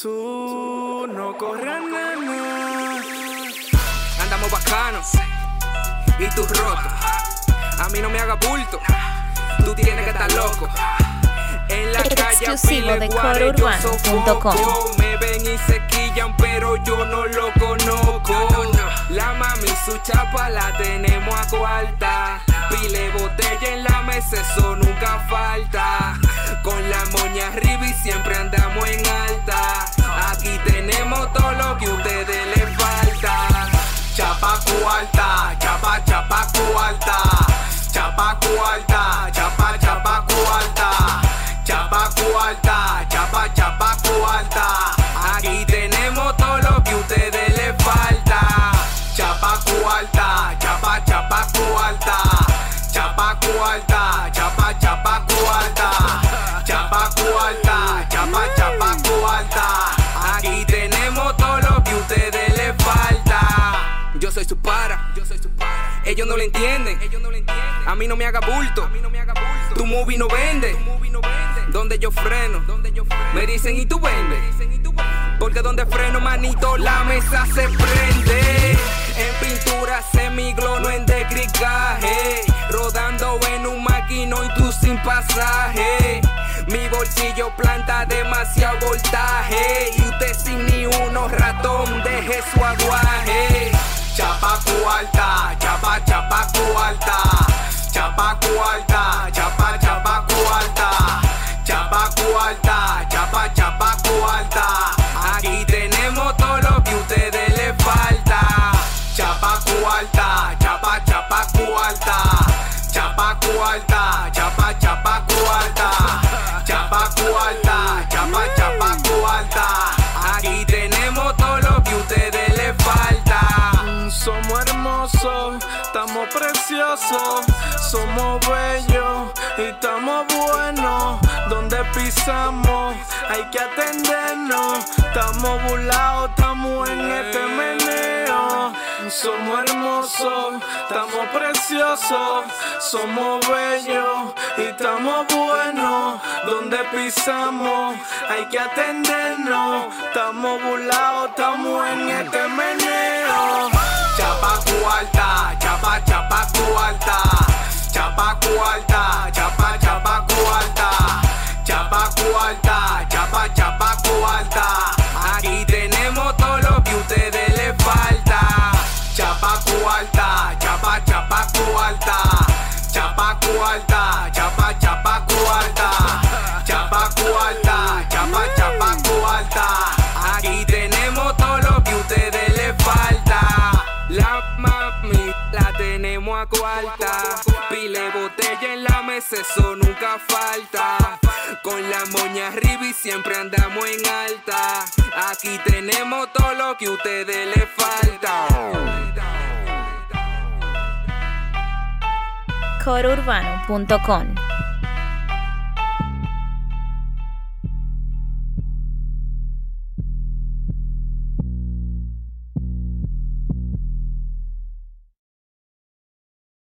Tú no corres, nena. Andamos bacanos y tú roto. A mí no me haga bulto. Tú tienes que estar loco. En la calle Exclusivo de CoroUrbano.com. Me ven y se quillan, pero yo no lo conozco. La mami, su chapa la tenemos a cuarta. Pile botella en la mesa, eso nunca falta. Con la moña arriba y siempre andamos en alta. Aquí tenemos todo lo que a ustedes les falta. Chapa cuarta, chapa cuarta. Chapa cuarta, chapa cuarta. Chapa cuarta, chapa cuarta. Aquí tenemos todo lo que a ustedes les falta. Chapa cuarta, chapa cuarta. Chapa cuarta, chapa cuarta. Chapa cuarta, chapa cuarta. Aquí tenemos todo lo que a ustedes les falta. Yo soy su para. Ellos no lo entienden. A mí no me haga bulto. Tu movie no vende. Donde yo freno, me dicen y tú vendes. Porque donde freno, manito, la mesa se prende. En pintura semiglo, no en decricaje. Rodando en un maquino y tú sin pasaje. Mi bolsillo planta demasiado voltaje. Y usted sin ni uno ratón, deje su aguaje. Chapa cuarta, chapa cuarta. Chapa cuarta, chapa cuarta. Chapa cuarta, chapa cuarta. Aquí tenemos todo lo que a ustedes les falta. Chapa cuarta, chapa cuarta. Chapa cuarta, chapa cuarta. Chapa cuarta, chapa cuarta. Aquí tenemos todo lo que a ustedes les falta. Somos hermosos, estamos preciosos, somos bellos y estamos buenos. Donde pisamos hay que atendernos. Estamos burlados, estamos en este meneo. Somos hermosos, estamos preciosos, somos bellos y estamos buenos. Donde pisamos hay que atendernos. Estamos burlados, estamos en este meneo. Chapa cuarta, chapa cuarta. Chapa cuarta, chapa cuarta. Chapa cuarta, chapa cuarta. Aquí tenemos todo lo que a ustedes les falta. Chapa cuarta, chapa cuarta. Chapa cuarta, chapa cuarta. Chapa cuarta, chapa cuarta. Aquí tenemos todo lo que a ustedes les falta. La mami la tenemos a cuarta. Pile botella en la mesa, eso nunca falta. Con la moña arriba y siempre andamos en alta. Aquí tenemos todo lo que a ustedes les falta. CoroUrbano.com